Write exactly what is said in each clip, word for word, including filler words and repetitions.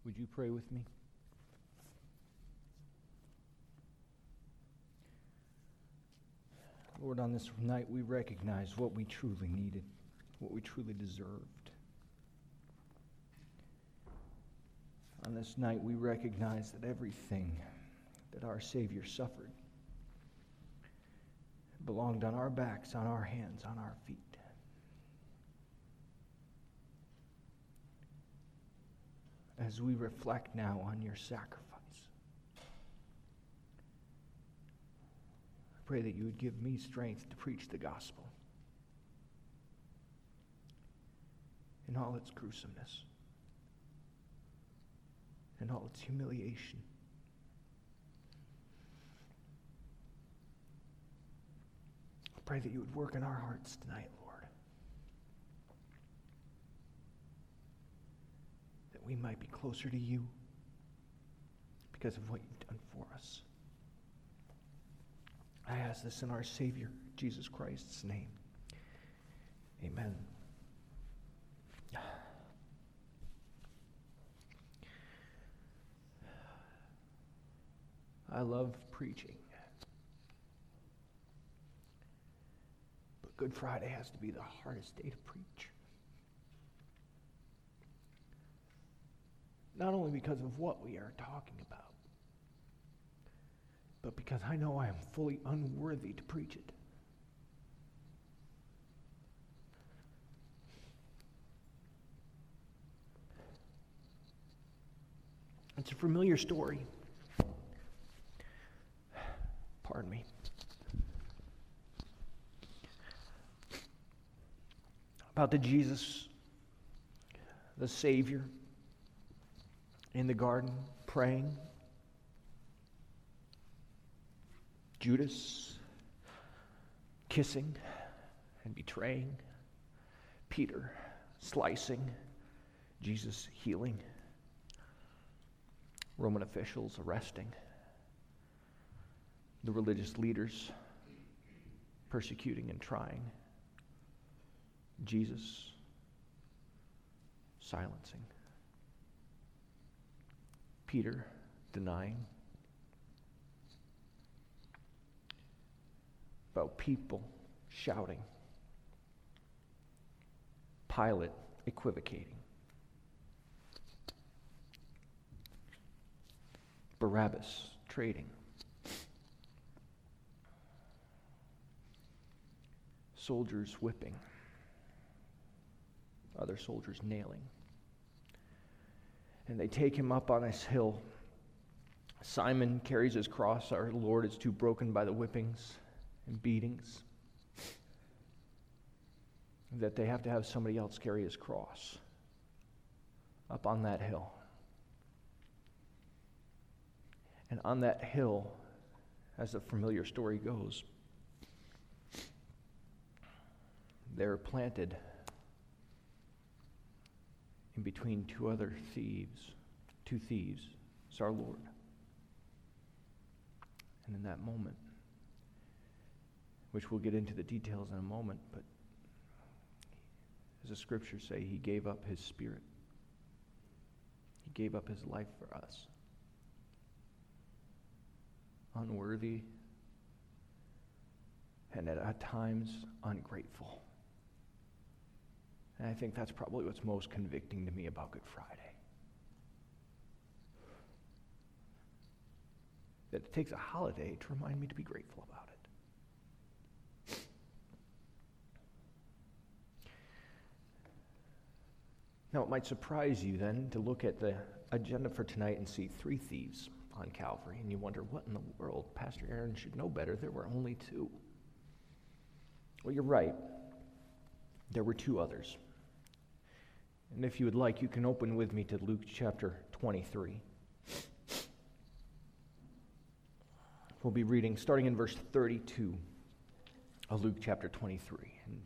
Would you pray with me? Lord, on this night we recognize what we truly needed, what we truly deserved. On this night we recognize that everything that our Savior suffered belonged on our backs, on our hands, on our feet. As we reflect now on your sacrifice, I pray that you would give me strength to preach the gospel in all its gruesomeness, in all its humiliation. I pray that you would work in our hearts tonight, Lord, that we might be closer to you because of what you've done for us. I ask this in our Savior, Jesus Christ's name. Amen. I love preaching. But Good Friday has to be the hardest day to preach. Not only because of what we are talking about, but because I know I am fully unworthy to preach it. It's a familiar story. Pardon me. About the Jesus, the Savior, in the garden praying. Judas kissing and betraying. Peter slicing. Jesus healing. Roman officials arresting. The religious leaders persecuting and trying. Jesus silencing. Peter denying. About people shouting. Pilate equivocating. Barabbas trading. Soldiers whipping. Other soldiers nailing. And they take him up on this hill. Simon carries his cross. Our Lord is too broken by the whippings and beatings that they have to have somebody else carry his cross up on that hill. And on that hill, as the familiar story goes, they're planted in between two other thieves, two thieves. It's our Lord. And in that moment, which we'll get into the details in a moment, but as the scriptures say, he gave up his spirit. He gave up his life for us. Unworthy and at, at times ungrateful. And I think that's probably what's most convicting to me about Good Friday. That it takes a holiday to remind me to be grateful about it. Now, it might surprise you then to look at the agenda for tonight and see three thieves on Calvary, and you wonder, what in the world? Pastor Aaron should know better. There were only two. Well, you're right. There were two others. And if you would like, you can open with me to Luke chapter twenty-three. We'll be reading starting in verse thirty-two of Luke chapter twenty-three, and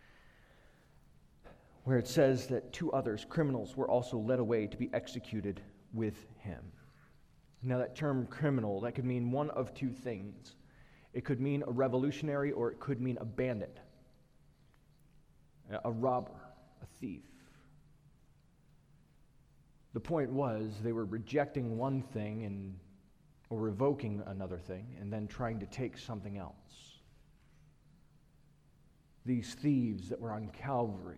where it says that two others, criminals, were also led away to be executed with him. Now that term criminal, that could mean one of two things. It could mean a revolutionary, or it could mean a bandit, a robber, a thief. The point was they were rejecting one thing and or revoking another thing and then trying to take something else. These thieves that were on Calvary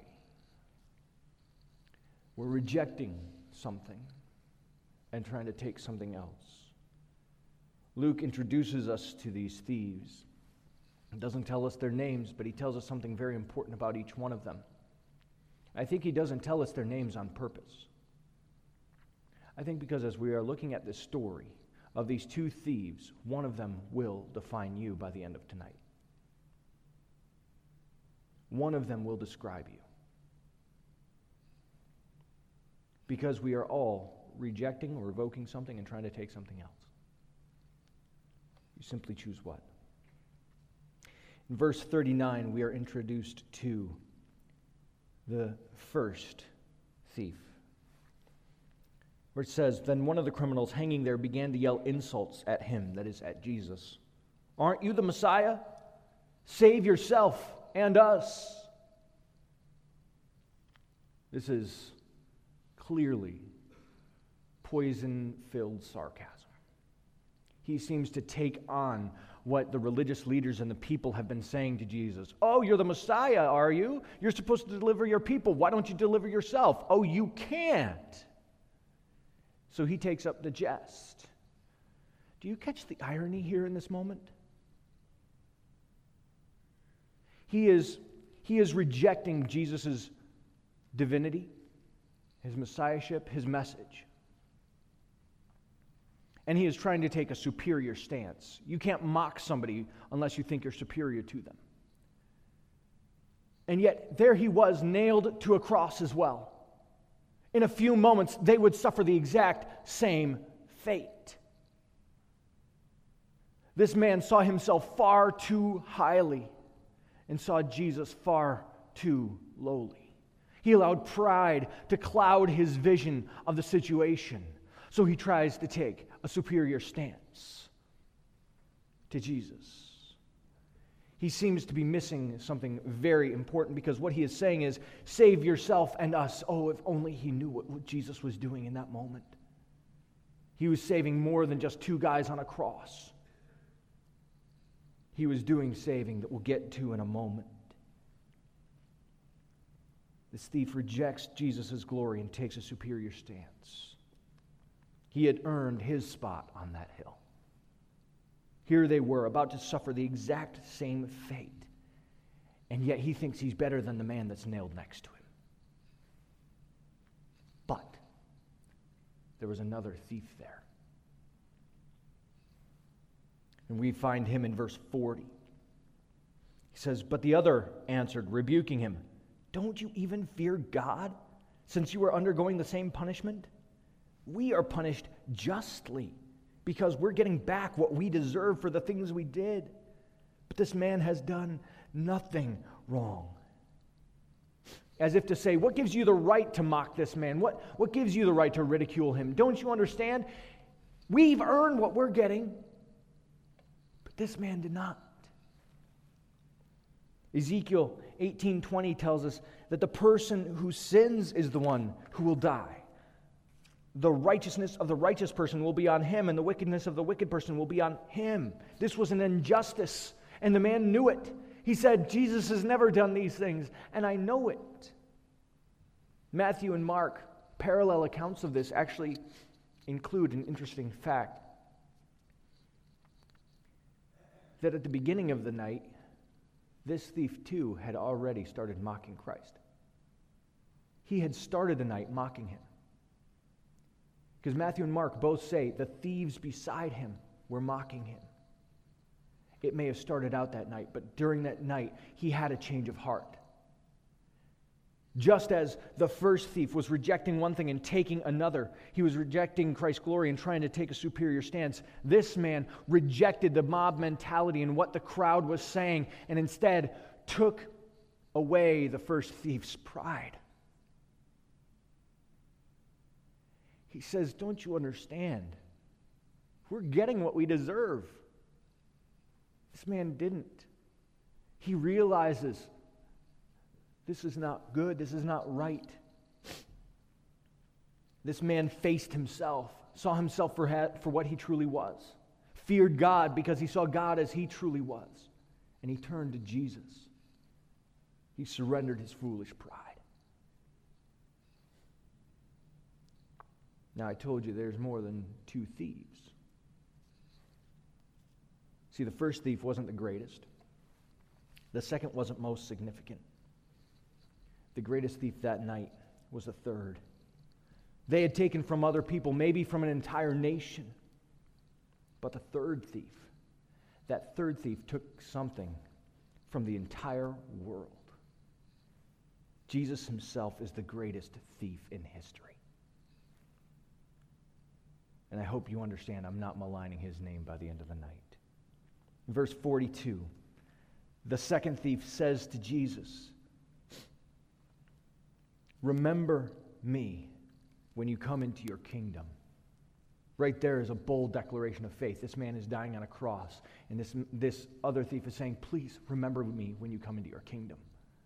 were rejecting something and trying to take something else. Luke introduces us to these thieves. He doesn't tell us their names, but he tells us something very important about each one of them. I think he doesn't tell us their names on purpose. I think because as we are looking at this story of these two thieves, one of them will define you by the end of tonight. One of them will describe you. Because we are all rejecting or revoking something and trying to take something else. You simply choose what? In verse thirty-nine, we are introduced to the first thief, where it says, "Then one of the criminals hanging there began to yell insults at him," that is, at Jesus. "Aren't you the Messiah? Save yourself and us." This is clearly poison-filled sarcasm. He seems to take on what the religious leaders and the people have been saying to Jesus. "Oh, you're the Messiah, are you? You're supposed to deliver your people. Why don't you deliver yourself?" "Oh, you can't." So he takes up the jest. Do you catch the irony here in this moment? He is, he is rejecting Jesus' divinity, his messiahship, his message. And he is trying to take a superior stance. You can't mock somebody unless you think you're superior to them. And yet, there he was, nailed to a cross as well. In a few moments, they would suffer the exact same fate. This man saw himself far too highly and saw Jesus far too lowly. He allowed pride to cloud his vision of the situation. So he tries to take a superior stance to Jesus. He seems to be missing something very important, because what he is saying is, save yourself and us. Oh, if only he knew what, what Jesus was doing in that moment. He was saving more than just two guys on a cross. He was doing saving that we'll get to in a moment. This thief rejects Jesus' glory and takes a superior stance. He had earned his spot on that hill. Here they were, about to suffer the exact same fate. And yet he thinks he's better than the man that's nailed next to him. But there was another thief there. And we find him in verse forty. He says, "But the other answered, rebuking him, 'Don't you even fear God, since you are undergoing the same punishment? We are punished justly, because we're getting back what we deserve for the things we did. But this man has done nothing wrong.'" As if to say, what gives you the right to mock this man? What, what gives you the right to ridicule him? Don't you understand? We've earned what we're getting, but this man did not. Ezekiel eighteen twenty tells us that the person who sins is the one who will die. The righteousness of the righteous person will be on him, and the wickedness of the wicked person will be on him. This was an injustice, and the man knew it. He said, Jesus has never done these things, and I know it. Matthew and Mark, parallel accounts of this, actually include an interesting fact. That at the beginning of the night, this thief too had already started mocking Christ. He had started the night mocking him. Because Matthew and Mark both say the thieves beside him were mocking him. It may have started out that night, but during that night, he had a change of heart. Just as the first thief was rejecting one thing and taking another, he was rejecting Christ's glory and trying to take a superior stance. This man rejected the mob mentality and what the crowd was saying, and instead took away the first thief's pride. He says, don't you understand? We're getting what we deserve. This man didn't. He realizes this is not good. This is not right. This man faced himself, saw himself for, ha- for what he truly was, feared God because he saw God as he truly was, and he turned to Jesus. He surrendered his foolish pride. Now, I told you there's more than two thieves. See, the first thief wasn't the greatest. The second wasn't most significant. The greatest thief that night was the third. They had taken from other people, maybe from an entire nation. But the third thief, that third thief took something from the entire world. Jesus himself is the greatest thief in history. And I hope you understand I'm not maligning his name by the end of the night. Verse forty-two, the second thief says to Jesus, "Remember me when you come into your kingdom." Right there is a bold declaration of faith. This man is dying on a cross, and this, this other thief is saying, "Please remember me when you come into your kingdom."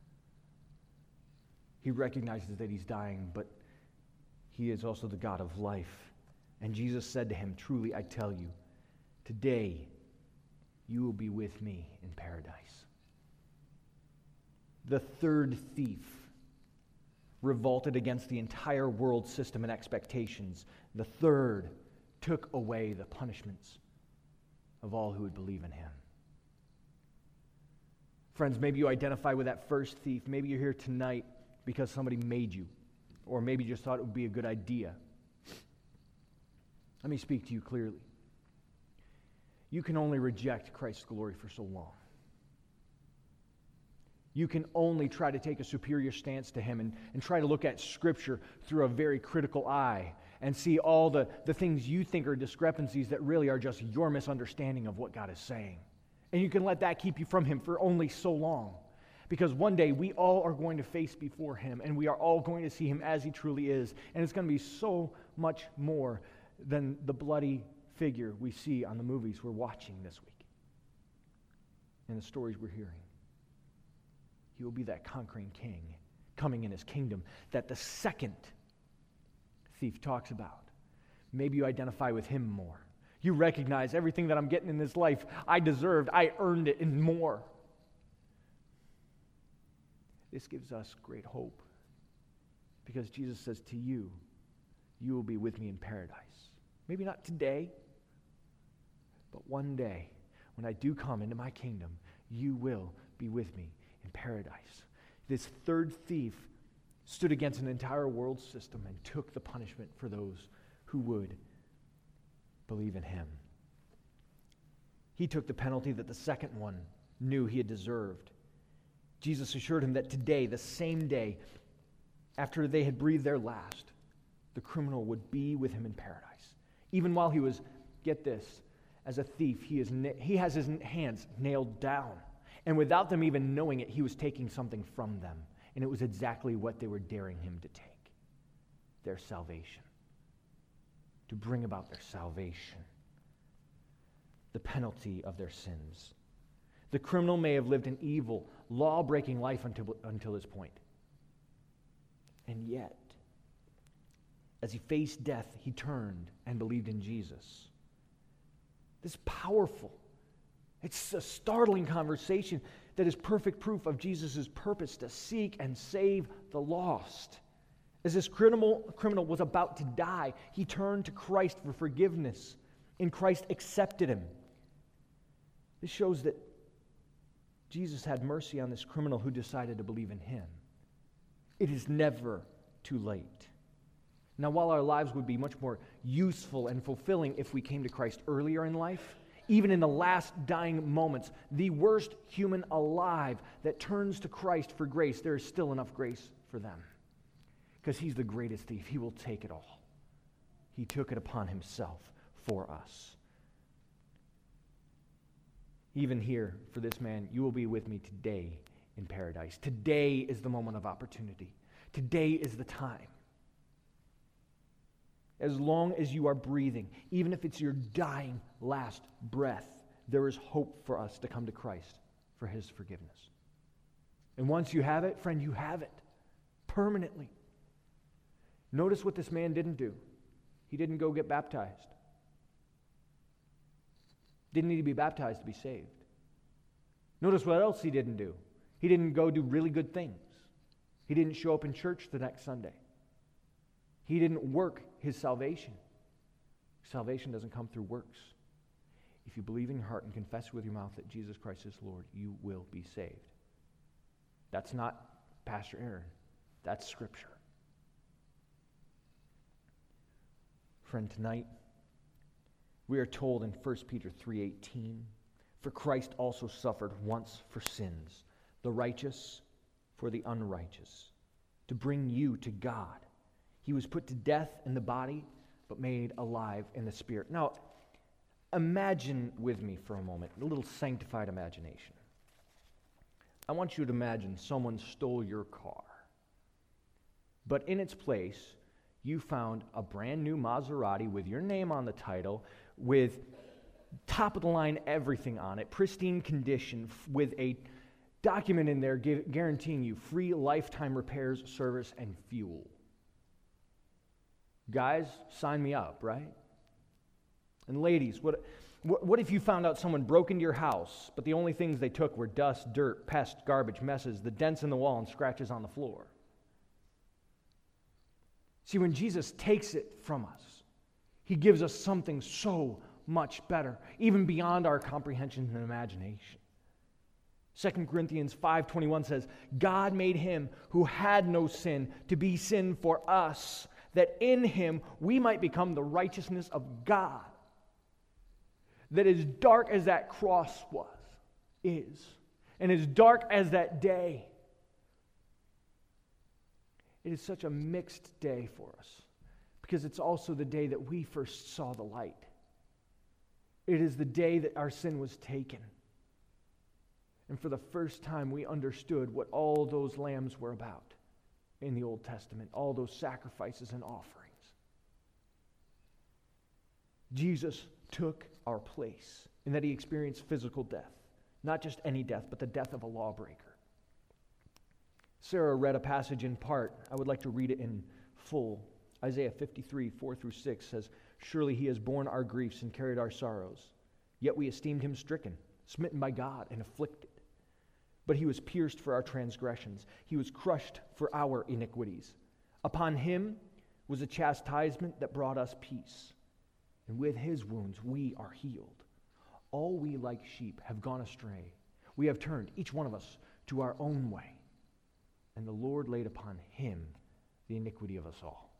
He recognizes that he's dying, but he is also the God of life. And Jesus said to him, "Truly I tell you, today you will be with me in paradise." The third thief revolted against the entire world system and expectations. The third took away the punishments of all who would believe in him. Friends, maybe you identify with that first thief. Maybe you're here tonight because somebody made you, or maybe you just thought it would be a good idea. Let me speak to you clearly. You can only reject Christ's glory for so long. You can only try to take a superior stance to him and, and try to look at Scripture through a very critical eye and see all the, the things you think are discrepancies that really are just your misunderstanding of what God is saying. And you can let that keep you from him for only so long. Because one day we all are going to face before him, and we are all going to see him as he truly is. And it's going to be so much more than the bloody figure we see on the movies we're watching this week and the stories we're hearing. He will be that conquering king coming in his kingdom that the second thief talks about. Maybe you identify with him more. You recognize everything that I'm getting in this life, I deserved, I earned it, and more. This gives us great hope because Jesus says to you, you will be with me in paradise. Maybe not today, but one day when I do come into my kingdom, you will be with me in paradise. This third thief stood against an entire world system and took the punishment for those who would believe in him. He took the penalty that the second one knew he had deserved. Jesus assured him that today, the same day, after they had breathed their last, the criminal would be with him in paradise. Even while he was, get this, as a thief, he, is na- he has his hands nailed down. And without them even knowing it, he was taking something from them. And it was exactly what they were daring him to take. Their salvation. To bring about their salvation. The penalty of their sins. The criminal may have lived an evil, law-breaking life until, until this point. And yet, as he faced death, he turned and believed in Jesus. This is powerful. It's a startling conversation that is perfect proof of Jesus' purpose to seek and save the lost. As this criminal, criminal was about to die, he turned to Christ for forgiveness, and Christ accepted him. This shows that Jesus had mercy on this criminal who decided to believe in him. It is never too late. Now, while our lives would be much more useful and fulfilling if we came to Christ earlier in life, even in the last dying moments, the worst human alive that turns to Christ for grace, there is still enough grace for them. Because he's the greatest thief. He will take it all. He took it upon himself for us. Even here, for this man, you will be with me today in paradise. Today is the moment of opportunity. Today is the time. As long as you are breathing, even if it's your dying last breath, there is hope for us to come to Christ for his forgiveness. And once you have it, friend, you have it permanently. Notice what this man didn't do. He didn't go get baptized. Didn't need to be baptized to be saved. Notice what else he didn't do. He didn't go do really good things. He didn't show up in church the next Sunday. He didn't work his salvation. Salvation doesn't come through works. If you believe in your heart and confess with your mouth that Jesus Christ is Lord, you will be saved. That's not Pastor Aaron. That's Scripture. Friend, tonight we are told in First Peter three eighteen, for Christ also suffered once for sins, the righteous for the unrighteous, to bring you to God. He was put to death in the body, but made alive in the spirit. Now, imagine with me for a moment, a little sanctified imagination. I want you to imagine someone stole your car, but in its place, you found a brand new Maserati with your name on the title, with top-of-the-line everything on it, pristine condition, with a document in there give, guaranteeing you free lifetime repairs, service, and fuel. Guys, sign me up, right? And ladies, what, what, what if you found out someone broke into your house, but the only things they took were dust, dirt, pest, garbage, messes, the dents in the wall, and scratches on the floor? See, when Jesus takes it from us, he gives us something so much better, even beyond our comprehension and imagination. Second Corinthians five twenty-one says, God made him who had no sin to be sin for us, that in him we might become the righteousness of God. That as dark as that cross was, is, and as dark as that day, it is such a mixed day for us, because it's also the day that we first saw the light. It is the day that our sin was taken. And for the first time, we understood what all those lambs were about in the Old Testament, all those sacrifices and offerings. Jesus took our place in that he experienced physical death. Not just any death, but the death of a lawbreaker. Sarah read a passage in part. I would like to read it in full. Isaiah fifty-three, four through six says, surely he has borne our griefs and carried our sorrows. Yet we esteemed him stricken, smitten by God, and afflicted. But he was pierced for our transgressions. He was crushed for our iniquities. Upon him was a chastisement that brought us peace. And with his wounds we are healed. All we like sheep have gone astray. We have turned, each one of us, to our own way. And the Lord laid upon him the iniquity of us all.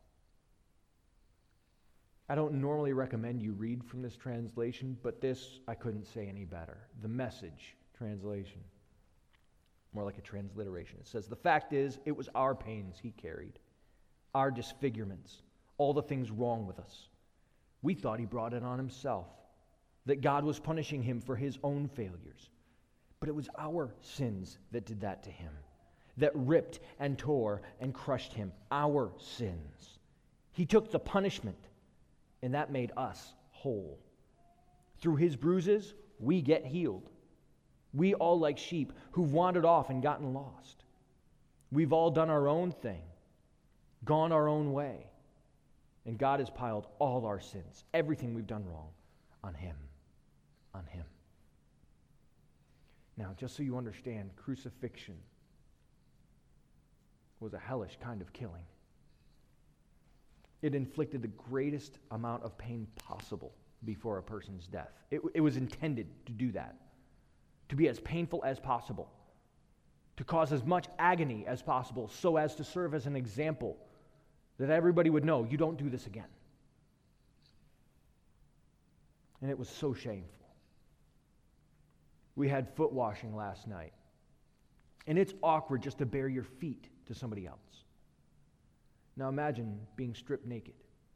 I don't normally recommend you read from this translation, but this I couldn't say any better. The Message translation. More like a transliteration. It says, the fact is, it was our pains he carried, our disfigurements, all the things wrong with us. We thought he brought it on himself, that God was punishing him for his own failures. But it was our sins that did that to him, that ripped and tore and crushed him, our sins. He took the punishment, and that made us whole. Through his bruises, we get healed. We all like sheep who've wandered off and gotten lost. We've all done our own thing, gone our own way. And God has piled all our sins, everything we've done wrong, on him. On him. Now, just so you understand, crucifixion was a hellish kind of killing. It inflicted the greatest amount of pain possible before a person's death. It, it was intended to do that, to be as painful as possible, to cause as much agony as possible, so as to serve as an example that everybody would know, you don't do this again. And it was so shameful. We had foot washing last night, and it's awkward just to bare your feet to somebody else. Now imagine being stripped naked,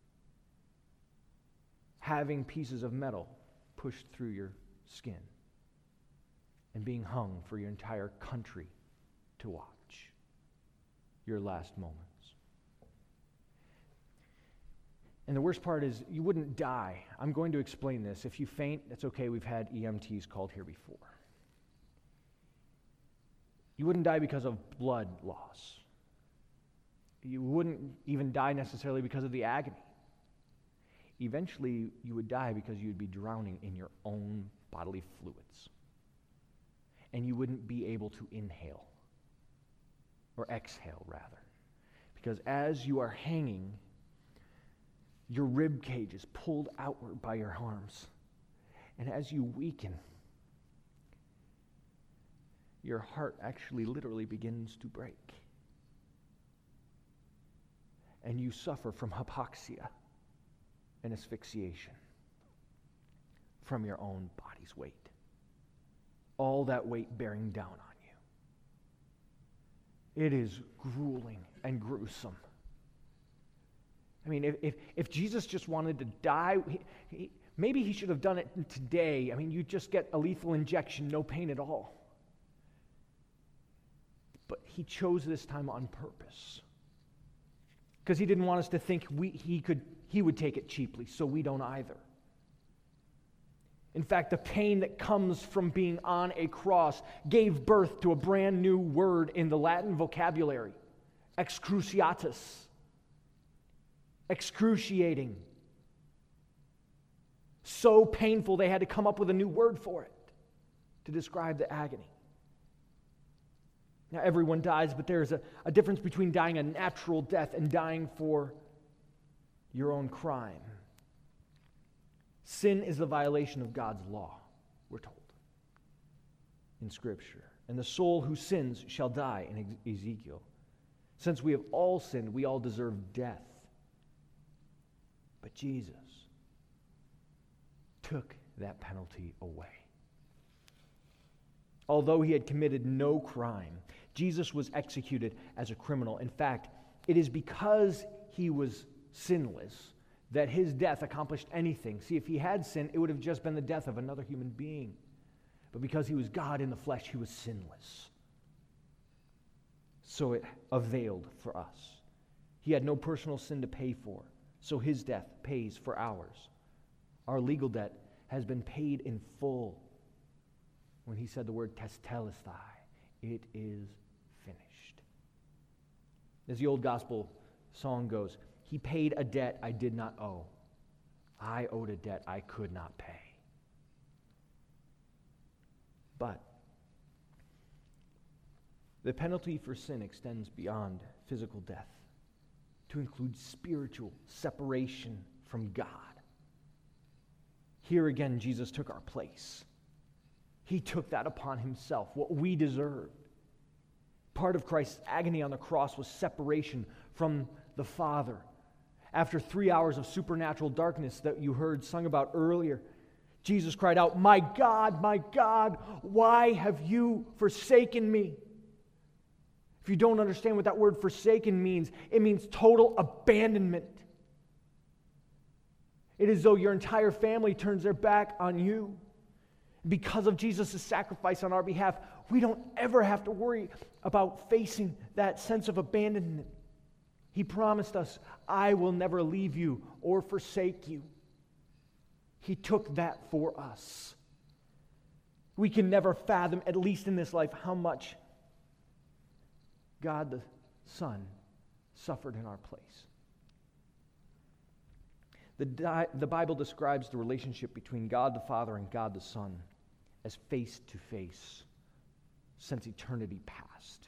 having pieces of metal pushed through your skin, and being hung for your entire country to watch your last moments. And the worst part is you wouldn't die. I'm going to explain this. If you faint, that's okay. We've had E M Ts called here before. You wouldn't die because of blood loss. You wouldn't even die necessarily because of the agony. Eventually, you would die because you would be drowning in your own bodily fluids. And you wouldn't be able to inhale, or exhale, rather. Because as you are hanging, your rib cage is pulled outward by your arms. And as you weaken, your heart actually literally begins to break. And you suffer from hypoxia and asphyxiation from your own body's weight. All that weight bearing down on you. It is grueling and gruesome. I mean, if, if, if Jesus just wanted to die, he, he, maybe he should have done it today. I mean, you just get a lethal injection, no pain at all. But he chose this time on purpose. Because he didn't want us to think we, he could he would take it cheaply, so we don't either. In fact, the pain that comes from being on a cross gave birth to a brand new word in the Latin vocabulary, excruciatus. Excruciating. So painful they had to come up with a new word for it to describe the agony. Now, everyone dies, but there's a, a difference between dying a natural death and dying for your own crime. Sin is the violation of God's law, we're told in Scripture. And the soul who sins shall die in Ezekiel. Since we have all sinned, we all deserve death. But Jesus took that penalty away. Although he had committed no crime, Jesus was executed as a criminal. In fact, it is because he was sinless that his death accomplished anything. See, if he had sinned, it would have just been the death of another human being. But because he was God in the flesh, he was sinless. So it availed for us. He had no personal sin to pay for, so his death pays for ours. Our legal debt has been paid in full. When he said the word testelestai, it is finished. As the old gospel song goes, he paid a debt I did not owe. I owed a debt I could not pay. But the penalty for sin extends beyond physical death to include spiritual separation from God. Here again, Jesus took our place. He took that upon himself, what we deserved. Part of Christ's agony on the cross was separation from the Father. After three hours of supernatural darkness that you heard sung about earlier, Jesus cried out, "My God, my God, why have you forsaken me?" If you don't understand what that word forsaken means, it means total abandonment. It is as though your entire family turns their back on you. Because of Jesus' sacrifice on our behalf, we don't ever have to worry about facing that sense of abandonment. He promised us, "I will never leave you or forsake you." He took that for us. We can never fathom, at least in this life, how much God the Son suffered in our place. The, di- the Bible describes the relationship between God the Father and God the Son as face-to-face since eternity past.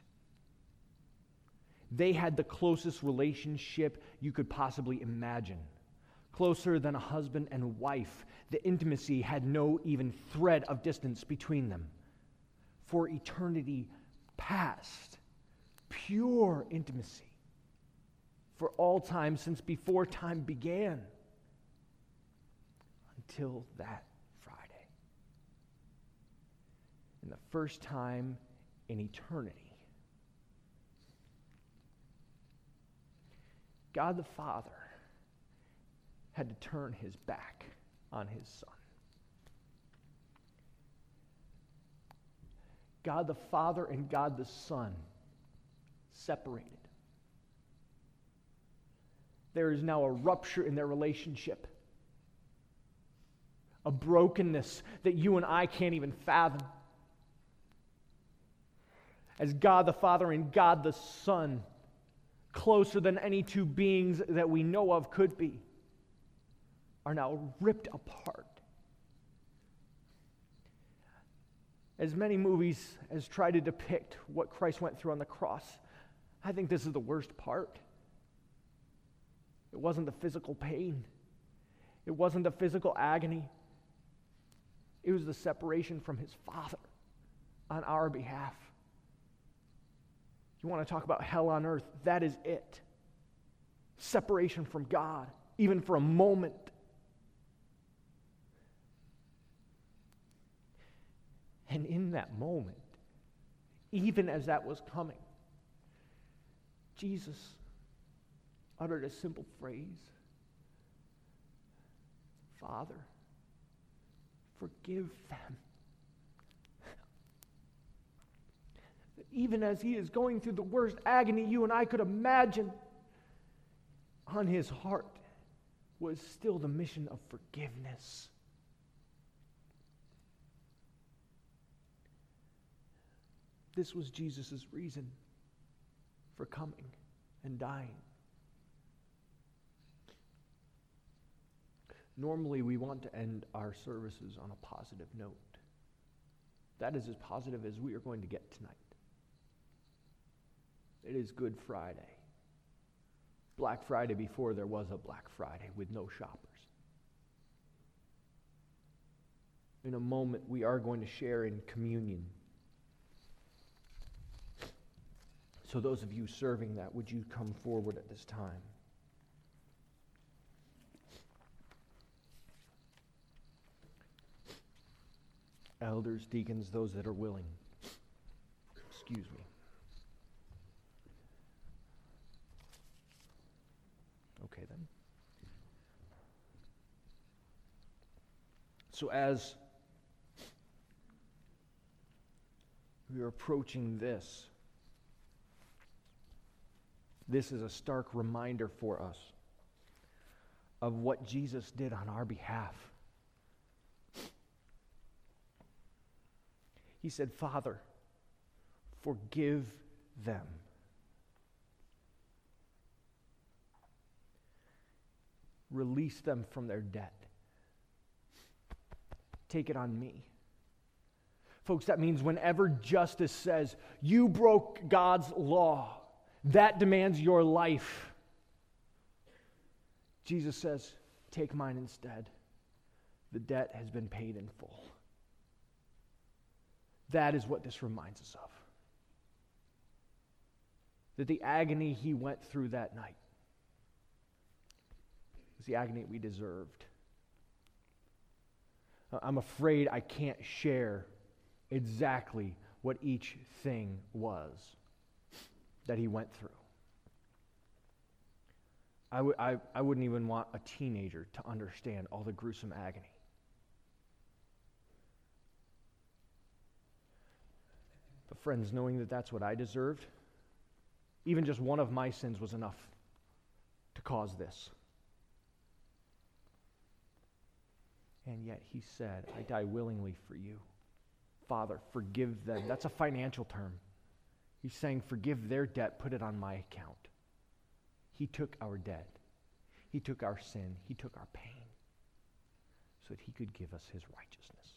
They had the closest relationship you could possibly imagine. Closer than a husband and wife. The intimacy had no even thread of distance between them. For eternity past. Pure intimacy. For all time since before time began. Until that Friday. And the first time in eternity, God the Father had to turn his back on his Son. God the Father and God the Son separated. There is now a rupture in their relationship. A brokenness that you and I can't even fathom. As God the Father and God the Son closer than any two beings that we know of could be, are now ripped apart. As many movies as try to depict what Christ went through on the cross, I think this is the worst part. It wasn't the physical pain. It wasn't the physical agony. It was the separation from his Father on our behalf. You want to talk about hell on earth? That is it. Separation from God, even for a moment. And in that moment, even as that was coming, Jesus uttered a simple phrase: Father, forgive them. Even as he is going through the worst agony you and I could imagine, on his heart was still the mission of forgiveness. This was Jesus' reason for coming and dying. Normally, we want to end our services on a positive note. That is as positive as we are going to get tonight. It is Good Friday. Black Friday before there was a Black Friday with no shoppers. In a moment, we are going to share in communion. So those of you serving that, would you come forward at this time? Elders, deacons, those that are willing. Excuse me. Okay then. So as we are approaching this, this is a stark reminder for us of what Jesus did on our behalf. He said, Father, forgive them. Release them from their debt. Take it on me. Folks, that means whenever justice says, you broke God's law, that demands your life, Jesus says, take mine instead. The debt has been paid in full. That is what this reminds us of. That the agony he went through that night was the agony we deserved. I'm afraid I can't share exactly what each thing was that he went through. I, w- I, I wouldn't even want a teenager to understand all the gruesome agony. But friends, knowing that that's what I deserved, even just one of my sins was enough to cause this. And yet he said, I die willingly for you. Father, forgive them. That's a financial term. He's saying, forgive their debt, put it on my account. He took our debt. He took our sin. He took our pain so that he could give us his righteousness.